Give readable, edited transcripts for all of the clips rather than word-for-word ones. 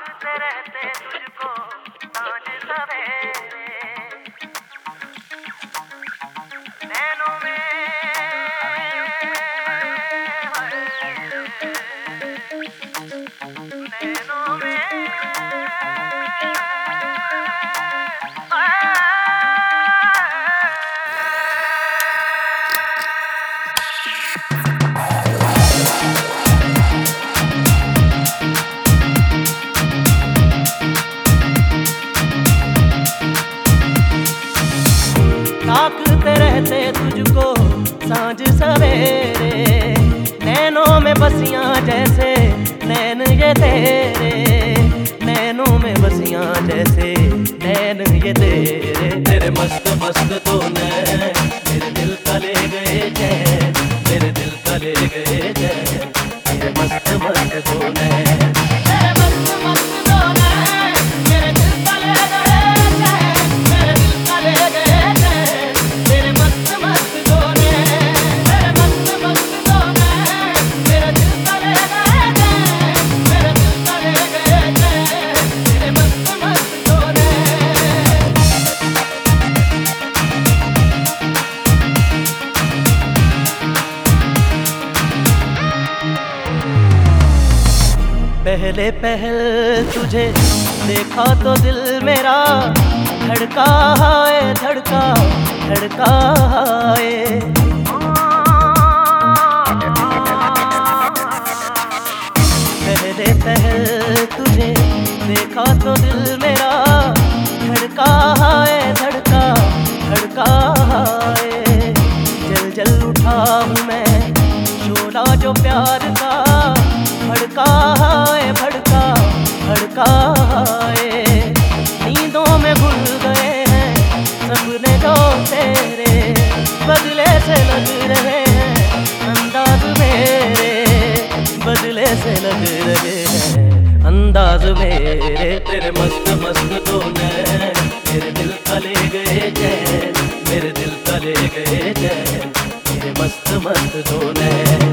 ताकते रहते तुझको सांझ सवेरे नैनों में नैनों में ताकते रहते तुझको सांझ सवेरे नैनों में बसियां जैसे नैन ये तेरे नैनों में बसियां जैसे नैन ये तेरे तेरे मस्त मस्त तो नैन मेरे दिल का ले गए चैन मेरे दिल का ले गए चैन तेरे मस्त मस्त तो नैन पहले पहल तुझे देखा तो दिल मेरा धड़का है धड़का धड़का है पहले पहल तुझे देखा तो दिल मेरा धड़का है धड़का धड़का है जल जल उठा हूँ मैं शोला जो प्यार का भड़का है भड़का भड़का है नींदों में भूल गए हैं सपने जो तेरे बदले से लग रहे हैं अंदाज मेरे बदले से लग रहे हैं अंदाज मेरे तेरे मस्त मस्त तो नैन मेरे दिल का ले गए चैन मेरे दिल का ले गए चैन तेरे मस्त मस्त तो नैन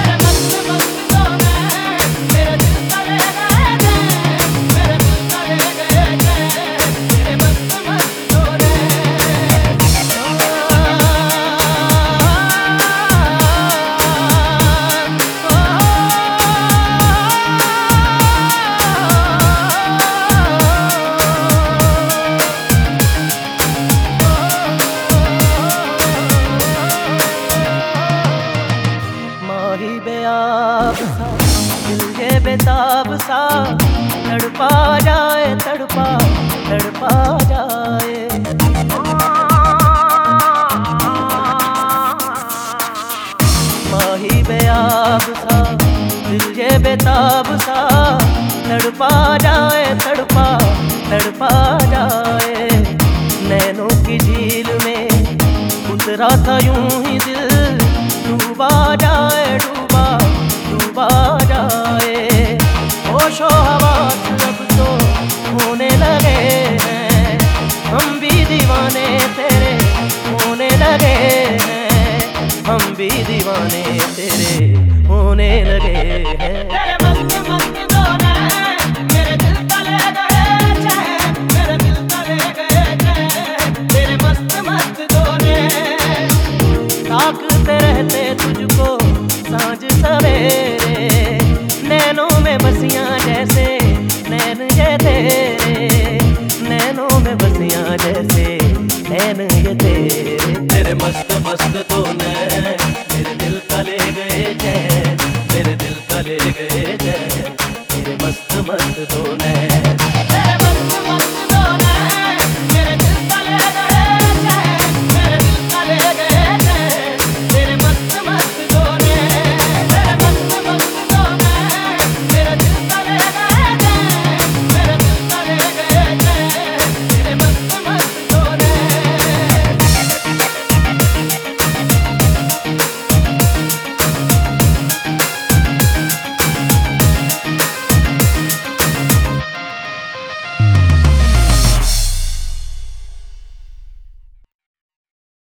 दिल के बेताब सा तड़पा जाए तड़पा तड़पा जाए माही बेआब सा दिल के बेताब सा तड़पा जाए तड़पा तड़पा जाए नैनों की झील में उतरा था यूं ही दिल डूबा जाए डूबा डूबा जाए होशो हवास अब तो होने लगे हैं हम भी दीवाने तेरे होने लगे हैं हम भी दीवाने तेरे होने लगे हैं तेरे मस्त मस्त तो नैन मेरे दिल का ले गए चैन मेरे दिल का ले गए चैन तेरे मस्त मस्त तो नैन ताकते रहते तुझको सांझ सवेरे नैनों में बसियां जैसे नैन ये तेरे नैनों में बसियां जैसे नैन ये तेरे तेरे मस्त मस्त तो नैन मेरे दिल का ले गए चैन मेरे दिल का ले गए चैन तेरे मस्त मस्त तो नैन